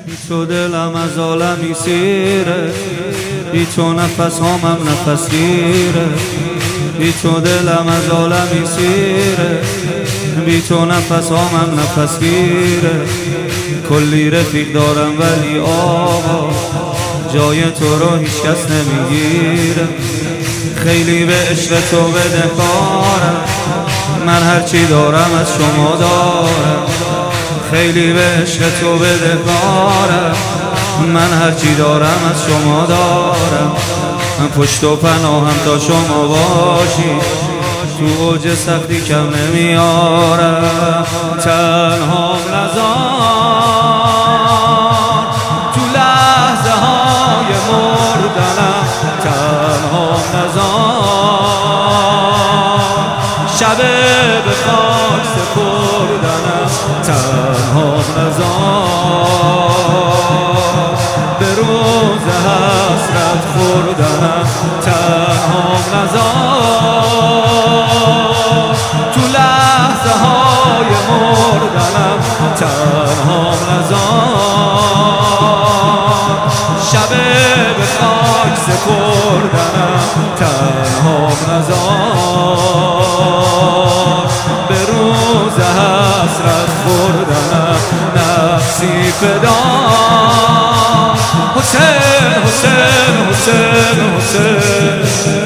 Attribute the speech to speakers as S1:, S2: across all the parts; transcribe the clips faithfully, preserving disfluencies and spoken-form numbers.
S1: بی تو دلم از عالمی سیره، بی تو نفس همم نفس گیره. بی تو دلم از عالمی سیره، بی تو نفس همم نفس گیره. کلی رفیق دارم ولی آقا جای تو رو هیچ کس نمیگیره. خیلی به عشق تو بدهکارم، من هرچی دارم از شما دارم. خیلی به عشق تو بدهکارم، من هرچی دارم از شما دارم. من پشت و پناهم تا شما باشی، تو اوج سختی کم نمیارم. تنها نزار تو لحظه های مردنم، تنها نزار شب به خاک سپردنم، تنها نزار به روز حسرت خوردنم، تنها نزار تو لحظه های مردنم، تنها نزار شب به خاک سپردنم، تنها نزار به روز حسرت خوردنم. نفسی فدا حسین حسین حسین حسین.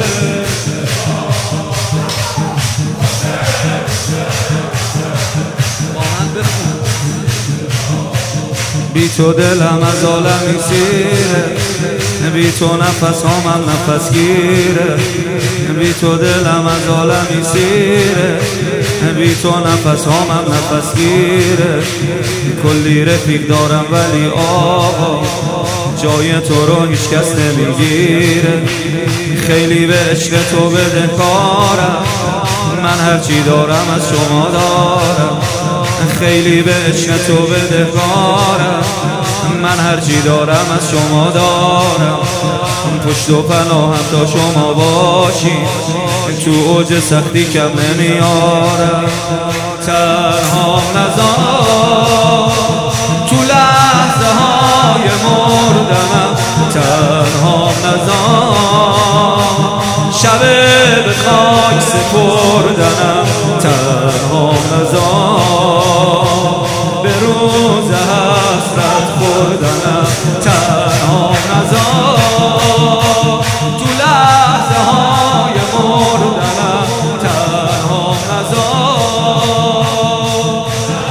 S1: بی تو دلم از عالمی سیره، بی تو نفس همم نفس گیره. بی تو دلم از عالمی سیره، بی تو نفس همم نفس گیره. کلی رفیق دارم ولی آقا جای تو رو هیچ کس نمیگیره. خیلی به عشق تو بدهکارم، من هرچی دارم از شما دارم. خیلی به عشق تو بدهکارم، من هرچی دارم از شما دارم. پشت و پناهم تا شما باشی، تو اوج سختی کم نمیارم. تنها نزار تو لحظه های مردنم، تنها نزار شب به خاک سپردنم، تنها نزار به روز حسرت خوردنم، تنها نزار تو لحظه های مردنم، تنها نزار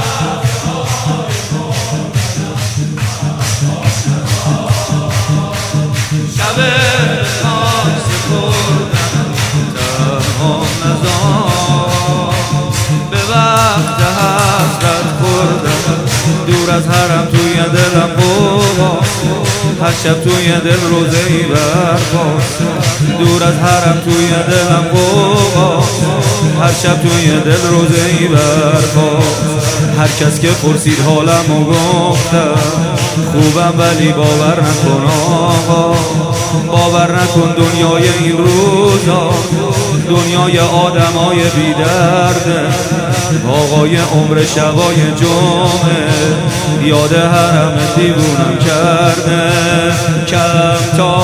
S1: شب خاک سپردنم، تنها نزار به وقت حسرت خوردنم. دور از حرم توی دلم بابا، هر شب توی دل روزه‌ای برپا. دور از حرم توی دلم بابا، هر شب توی دل روزه‌ای برپا. هر کس که پرسید حالمو گفتم خوبم ولی باور نکن آقا، باور نکن دنیای این روزا دنیای آدمای بی درده. آقای عمر شبای جمعه یاد حرم دیوونم کرده. کم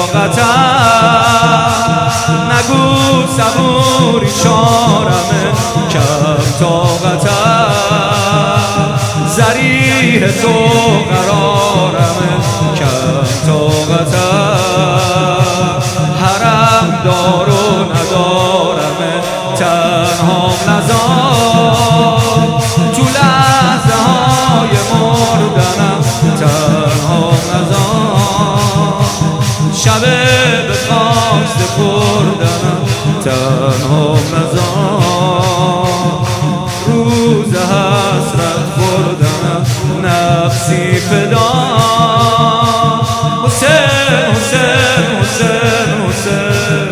S1: طاقتم نگو صبوری چارمه، کم طاقتم ذریح تو قرارمه، کم طاقتم حرم دار و ندارمه. تنها نزار تو لحظه های مردنم، تنها نزار شب به خاک سپردنم، تنها نزار روز حسرت خوردنم. نفسی فدا حسین حسین حسین حسین.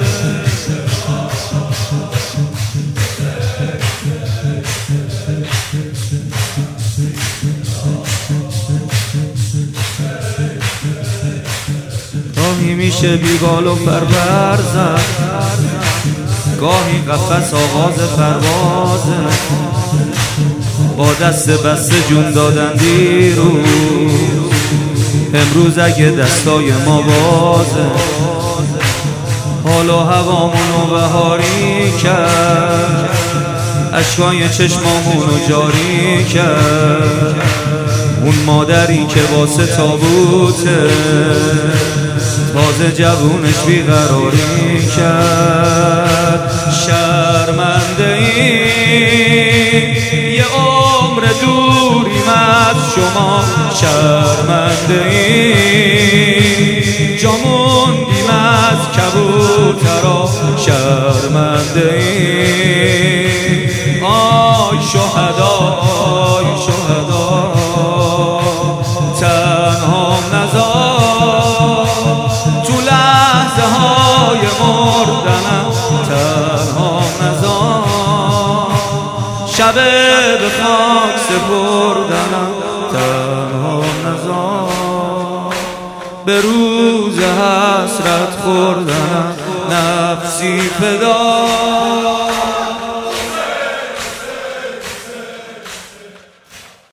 S1: گاهی میشه بیگال و پرور زد، گاهی قفس آغاز پروازه. با دست بسته جون دادن دیروز، امروز اگه دستای ما بازه حال و هوامونو بهاری کرد، اشکای چشمامونو جاری کرد. اون مادری که واسه تابوته تازه جوونش بیقراری کرد. شرمنده این یه عمر دوریم از شما، شرمنده این جا موندیم از کبوترا، شرمنده این آی شهدا، آی شهدا تنهام نذار تو لحظه های مردنم، تنهام نذار شب به خاک سپردنم، تنهام نذار به روز حسرت خوردنم، نفسی فدا